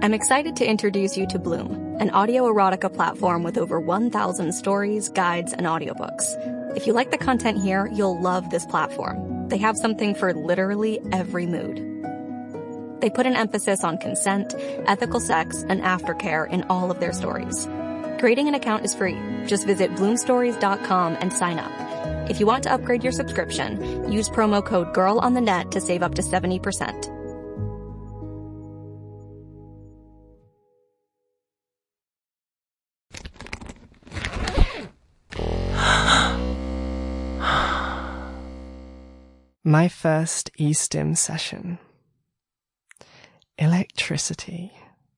I'm excited to introduce you to Bloom, an audio erotica platform with over 1,000 stories, guides, and audiobooks. If you like the content here, you'll love this platform. They have something for literally every mood. They put an emphasis on consent, ethical sex, and aftercare in all of their stories. Creating an account is free. Just visit bloomstories.com and sign up. If you want to upgrade your subscription, use promo code GIRLONTHENET to save up to 70%. My first eStim session. Electricity.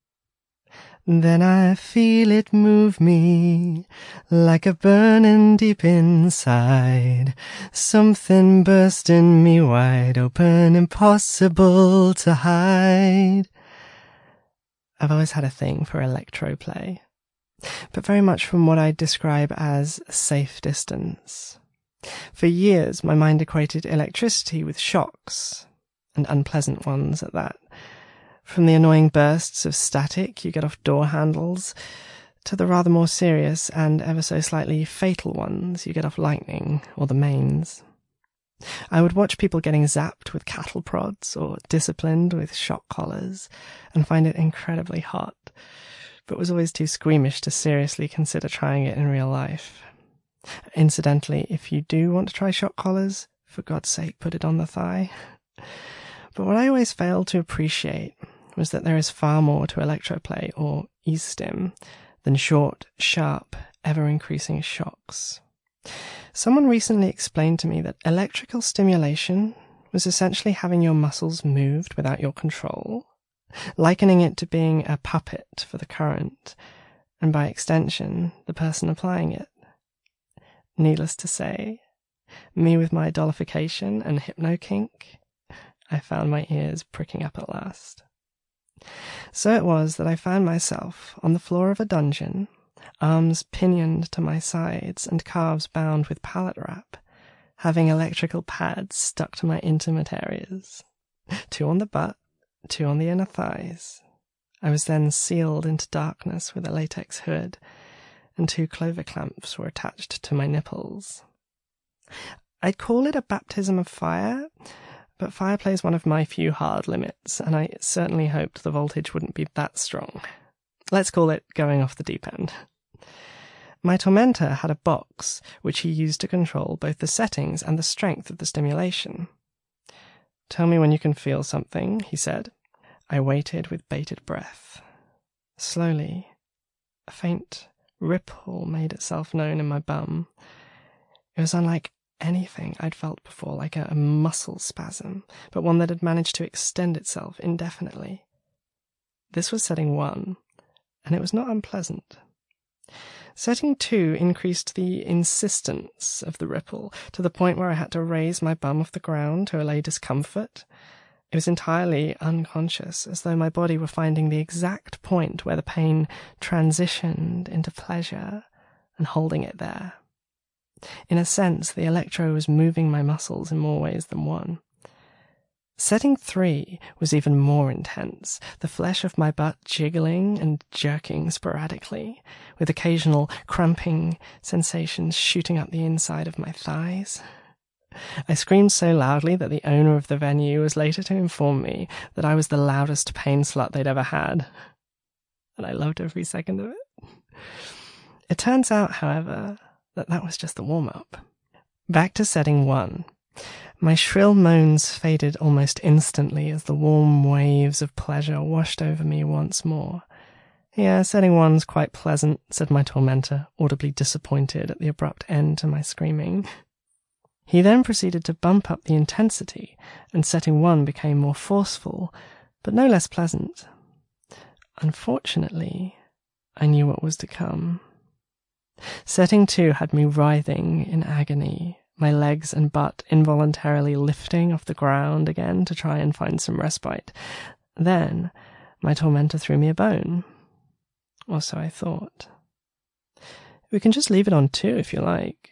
Then I feel it move me like a burning deep inside. Something burst in me wide open, impossible to hide. I've always had a thing for electroplay, but very much from what I describe as safe distance. For years, my mind equated electricity with shocks, and unpleasant ones at that. From the annoying bursts of static you get off door handles, to the rather more serious and ever so slightly fatal ones you get off lightning or the mains. I would watch people getting zapped with cattle prods or disciplined with shock collars, and find it incredibly hot, but was always too squeamish to seriously consider trying it in real life. Incidentally, if you do want to try shock collars, for God's sake, put it on the thigh. But what I always failed to appreciate was that there is far more to electroplay, or eStim, than short, sharp, ever-increasing shocks. Someone recently explained to me that electrical stimulation was essentially having your muscles moved without your control, likening it to being a puppet for the current, and by extension, the person applying it. Needless to say, me with my dollification and hypno-kink, I found my ears pricking up at last. So it was that I found myself on the floor of a dungeon, arms pinioned to my sides and calves bound with pallet wrap, having electrical pads stuck to my intimate areas, 2 on the butt, 2 on the inner thighs. I was then sealed into darkness with a latex hood, and 2 clover clamps were attached to my nipples. I'd call it a baptism of fire, but fire plays one of my few hard limits, and I certainly hoped the voltage wouldn't be that strong. Let's call it going off the deep end. My tormentor had a box which he used to control both the settings and the strength of the stimulation. "Tell me when you can feel something," he said. I waited with bated breath. Slowly, a faint ripple made itself known in my bum. It was unlike anything I'd felt before, like a muscle spasm, but one that had managed to extend itself indefinitely. This was setting 1, and it was not unpleasant. Setting 2 increased the insistence of the ripple to the point where I had to raise my bum off the ground to allay discomfort. It was entirely unconscious, as though my body were finding the exact point where the pain transitioned into pleasure and holding it there. In a sense, the electro was moving my muscles in more ways than one. Setting 3 was even more intense, the flesh of my butt jiggling and jerking sporadically, with occasional cramping sensations shooting up the inside of my thighs. I screamed so loudly that the owner of the venue was later to inform me that I was the loudest pain slut they'd ever had. And I loved every second of it. It turns out, however, that was just the warm-up. Back to setting 1. My shrill moans faded almost instantly as the warm waves of pleasure washed over me once more. "Yeah, setting 1's quite pleasant," said my tormentor, audibly disappointed at the abrupt end to my screaming. He then proceeded to bump up the intensity, and setting 1 became more forceful, but no less pleasant. Unfortunately, I knew what was to come. Setting 2 had me writhing in agony, my legs and butt involuntarily lifting off the ground again to try and find some respite. Then my tormentor threw me a bone. Or so I thought. "We can just leave it on 2 if you like."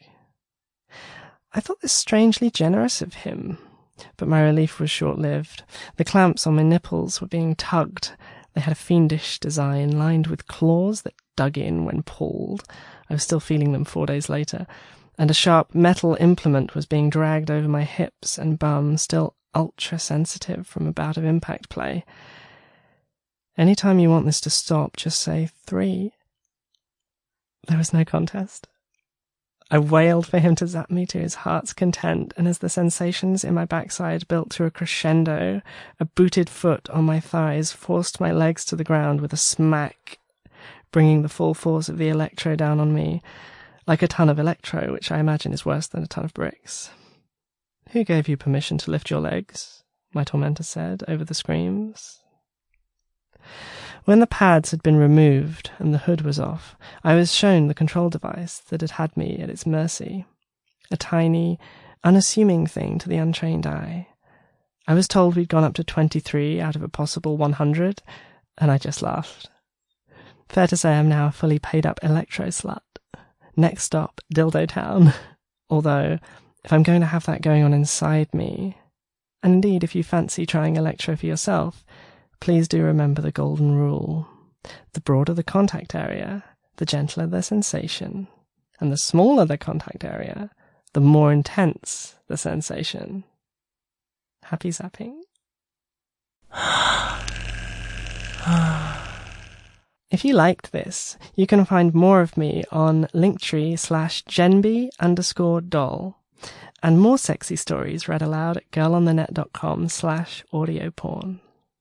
I thought this strangely generous of him, but my relief was short-lived. The clamps on my nipples were being tugged They had a fiendish design lined with claws that dug in when pulled. I was still feeling them 4 days later. And a sharp metal implement was being dragged over my hips and bum, still ultra-sensitive from a bout of impact play. Any time you want this to stop, just say 3. There was no contest. I wailed for him to zap me to his heart's content, and as the sensations in my backside built to a crescendo, a booted foot on my thighs forced my legs to the ground with a smack, bringing the full force of the electro down on me, like a ton of electro, which I imagine is worse than a ton of bricks. "Who gave you permission to lift your legs?" my tormentor said over the screams. When the pads had been removed and the hood was off, I was shown the control device that had me at its mercy. A tiny, unassuming thing to the untrained eye. I was told we'd gone up to 23 out of a possible 100, and I just laughed. Fair to say I'm now a fully paid-up electro slut. Next stop, Dildo Town. Although, if I'm going to have that going on inside me, and indeed if you fancy trying electro for yourself, please do remember the golden rule. The broader the contact area, the gentler the sensation. And the smaller the contact area, the more intense the sensation. Happy zapping. If you liked this, you can find more of me on linktree/genby_doll and more sexy stories read aloud at girlonthenet.com/audioporn.